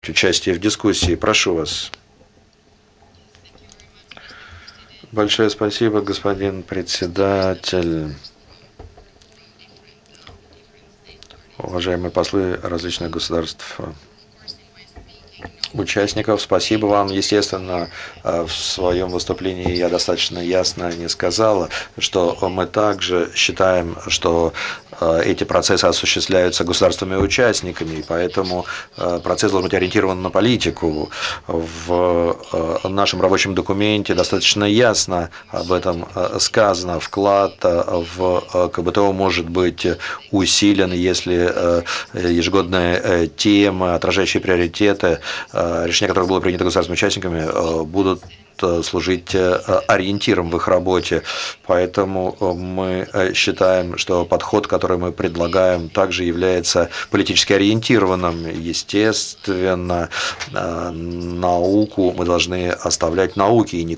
Участие в дискуссии. Прошу вас. Большое спасибо, господин председатель. Уважаемые послы различных государств, участников, спасибо вам. Естественно, в своем выступлении я достаточно ясно не сказала, что мы также считаем, что эти процессы осуществляются государствами-участниками, и поэтому процесс должен быть ориентирован на политику. В нашем рабочем документе достаточно ясно об этом сказано. Вклад в КБТО может быть усилен, если ежегодные темы, отражающие приоритеты, решения, которых было принято государственными участниками, будут служить ориентиром в их работе. Поэтому мы считаем, что подход, который мы предлагаем, также является политически ориентированным. Естественно, науку мы должны оставлять науке и